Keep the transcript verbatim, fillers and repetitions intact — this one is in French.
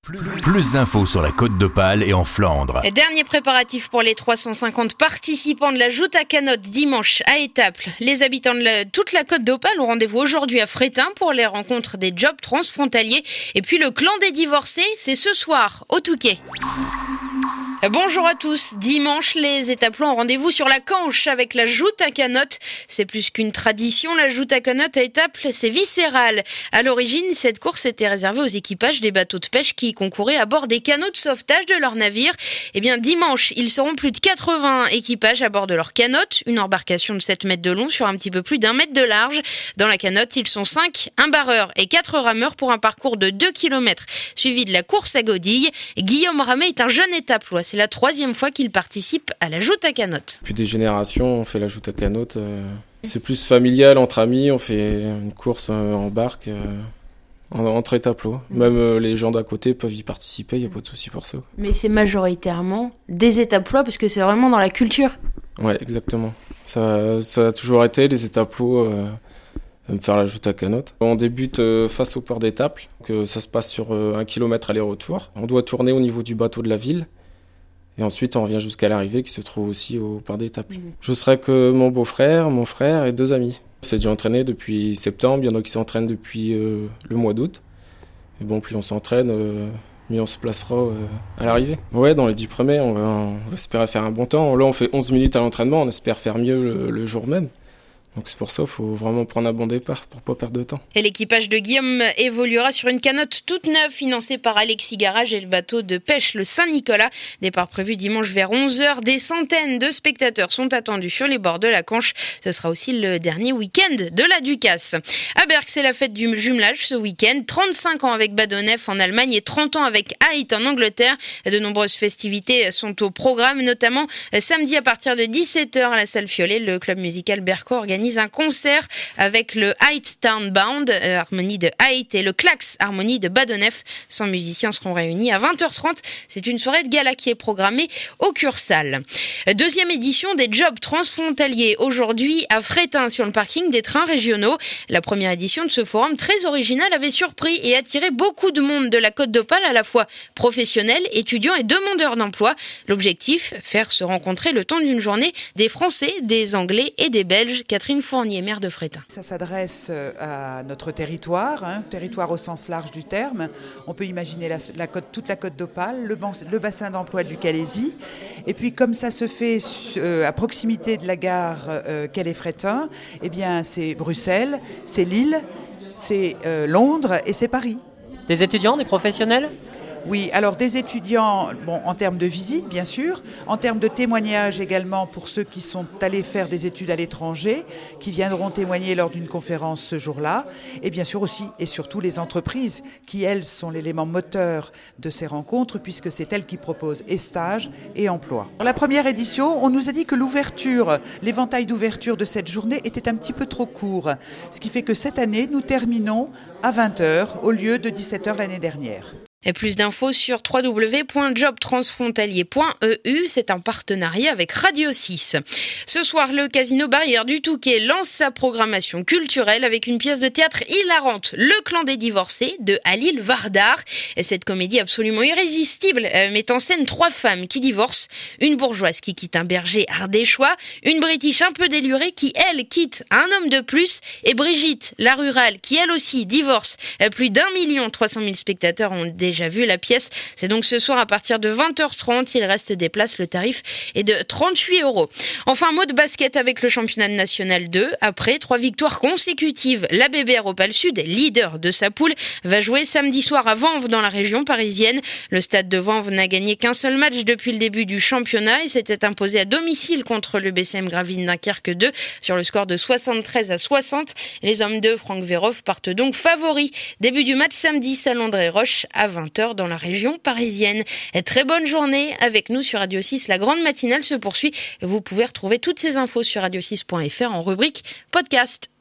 Plus, plus d'infos sur la Côte d'Opale et en Flandre. Dernier préparatif pour les trois cent cinquante participants de la Joute à Canotte dimanche à Étaples. Les habitants de la, toute la Côte d'Opale ont rendez-vous aujourd'hui à Fréthun pour les rencontres des jobs transfrontaliers. Et puis le clan des divorcés, c'est ce soir au Touquet. Bonjour à tous. Dimanche, les Étaplois ont rendez-vous sur la Canche avec la Joute à Canotte. C'est plus qu'une tradition, la Joute à Canotte à Étaples, c'est viscéral. À l'origine, cette course était réservée aux équipages des bateaux de pêche qui concouraient à bord des canots de sauvetage de leur navire. Eh bien, dimanche, ils seront plus de quatre-vingts équipages à bord de leur canotte, une embarcation de sept mètres de long sur un petit peu plus d'un mètre de large. Dans la canotte, ils sont cinq, un barreur et quatre rameurs pour un parcours de deux kilomètres, suivi de la course à godille. Guillaume Ramet est un jeune Étaplois. C'est la troisième fois qu'il participe à la Joute à Canotte. Depuis des générations, on fait la Joute à Canotte. Euh, c'est plus familial, entre amis. On fait une course euh, en barque euh, en, entre Étaplois. Mmh. Même euh, les gens d'à côté peuvent y participer, il n'y a pas de souci pour ça. Mais c'est majoritairement des Étaplois parce que c'est vraiment dans la culture. Ouais, exactement. Ça, ça a toujours été les Étaplois euh, à faire la Joute à Canotte. On débute euh, face au port d'Étaples. Que ça se passe sur euh, un kilomètre aller-retour. On doit tourner au niveau du bateau de la ville. Et ensuite, on revient jusqu'à l'arrivée qui se trouve aussi au port d'Étaples. Mmh. Je serai que mon beau-frère, mon frère et deux amis. On s'est déjà entraîné depuis septembre. Il y en a qui s'entraînent depuis euh, le mois d'août. Et bon, plus on s'entraîne, euh, mieux on se placera euh, à l'arrivée. Ouais, dans les dix premiers, on va, on va espérer faire un bon temps. Là, on fait onze minutes à l'entraînement. On espère faire mieux le, le jour même. Donc c'est pour ça qu'il faut vraiment prendre un bon départ pour ne pas perdre de temps. Et l'équipage de Guillaume évoluera sur une canotte toute neuve financée par Alexis Garage et le bateau de pêche le Saint-Nicolas. Départ prévu dimanche vers onze heures. Des centaines de spectateurs sont attendus sur les bords de la Canche. Ce sera aussi le dernier week-end de la Ducasse. À Berck, c'est la fête du jumelage ce week-end. trente-cinq ans avec Badonef en Allemagne et trente ans avec Hythe en Angleterre. De nombreuses festivités sont au programme, notamment samedi à partir de dix-sept heures à la salle Fiolet. Le club musical bercois organise un concert avec le Hythe Town Band, euh, harmonie de Hythe, et le Clax, harmonie de Badonef. cent musiciens seront réunis à vingt heures trente. C'est une soirée de gala qui est programmée au Cursal. Deuxième édition des jobs transfrontaliers aujourd'hui à Fréthun sur le parking des trains régionaux. La première édition de ce forum très original avait surpris et attiré beaucoup de monde de la Côte d'Opale, à la fois professionnels, étudiants et demandeurs d'emploi. L'objectif, faire se rencontrer le temps d'une journée des Français, des Anglais et des Belges. Catherine Fournier, maire de Fréthun. Ça s'adresse à notre territoire, hein, territoire au sens large du terme. On peut imaginer la, la côte, toute la Côte d'Opale, le, le bassin d'emploi du Calaisis. Et puis comme ça se fait euh, à proximité de la gare euh, Calais-Fréthun, eh bien c'est Bruxelles, c'est Lille, c'est euh, Londres et c'est Paris. Des étudiants, des professionnels ? Oui, alors des étudiants, bon, en termes de visite, bien sûr, en termes de témoignages également pour ceux qui sont allés faire des études à l'étranger, qui viendront témoigner lors d'une conférence ce jour-là, et bien sûr aussi et surtout les entreprises qui, elles, sont l'élément moteur de ces rencontres, puisque c'est elles qui proposent et stages et emploi. Pour la première édition, on nous a dit que l'ouverture, l'éventail d'ouverture de cette journée était un petit peu trop court, ce qui fait que cette année, nous terminons à vingt heures au lieu de dix-sept heures l'année dernière. Et plus d'infos sur w w w point job transfrontalier point e u. C'est un partenariat avec Radio six. Ce soir, le Casino Barrière du Touquet lance sa programmation culturelle avec une pièce de théâtre hilarante, Le Clan des Divorcés, de Halil Vardar. Et cette comédie absolument irrésistible euh, met en scène trois femmes qui divorcent. Une bourgeoise qui quitte un berger ardéchois, une british un peu délurée qui, elle, quitte un homme de plus, et Brigitte, la rurale, qui, elle aussi, divorce. Euh, plus d'un million trois cent mille spectateurs ont déjà déjà vu la pièce. C'est donc ce soir à partir de vingt heures trente. Il reste des places. Le tarif est de trente-huit euros. Enfin, mot de basket avec le championnat national deux. Après trois victoires consécutives, la B B R Opale Sud, leader de sa poule, va jouer samedi soir à Vanves dans la région parisienne. Le stade de Vanves n'a gagné qu'un seul match depuis le début du championnat et s'était imposé à domicile contre le B C M Gravine Dunkerque deux sur le score de soixante-treize à soixante. Les hommes de Franck Vérov partent donc favoris. Début du match samedi, Saint-Landré-Roche à vingt heures dans la région parisienne. Et très bonne journée avec nous sur Radio six. La grande matinale se poursuit. Vous pouvez retrouver toutes ces infos sur radio six point f r en rubrique podcast.